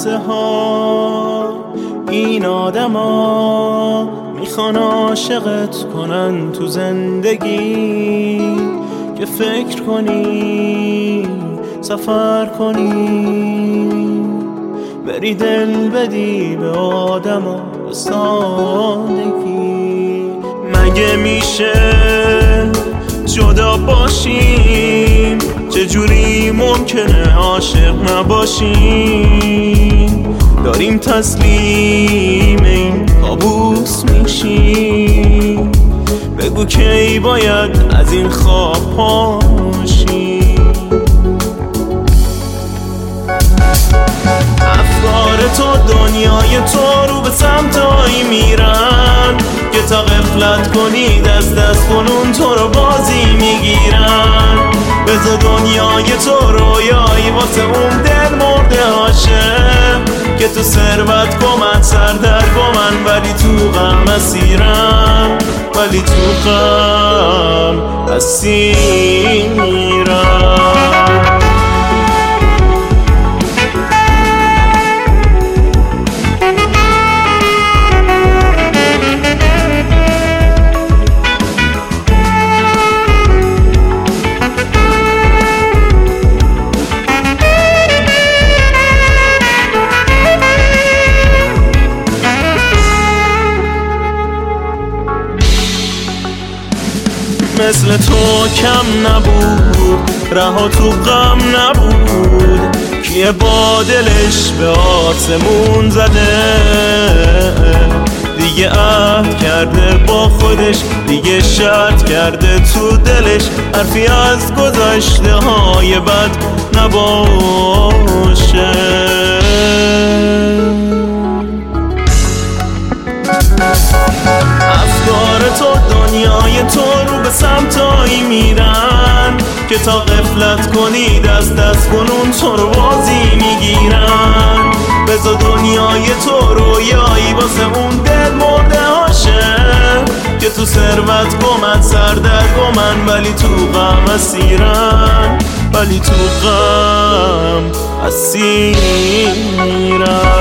لحظه ها این آدما میخوان عاشقت کنن تو زندگی، که فکر کنی سفر کنی بری دل بدی به آدما به سادگی. مگه میشه جدا باشیم؟ چجوری ممکنه عاشق نباشیم؟ داریم تسلیم این کابوس میشیم، بگو کی باید از این خواب پاشیم. افکار تو دنیای تو رو به سمتایی میرن که تا غفلت کنی دست دست کنون تو رو بازی میگیرن. بذار دنیای تو رویایی واسه اون دل مرده عاشق که تو ثروت گمن سردر گمن ولی تو غم اسیرم، ولی تو غم اسیرم. مثل تو کم نبود، رها تو غم نبود، کیه با دلش به آسمون زده؟ دیگه عهد کرده با خودش، دیگه شرط کرده تو دلش حرفی از گذشته های بد نباشه. افکار تو دنیای تو رو به سمتایی میرن که تا غفلت کنی دست دست کنون تو رو بازی میگیرن. بذار دنیای تو رویایی واسه اون دل مرده عاشق که تو ثروت گمن سردر گمن ولی تو غم اسیرن، ولی تو غم اسیرن.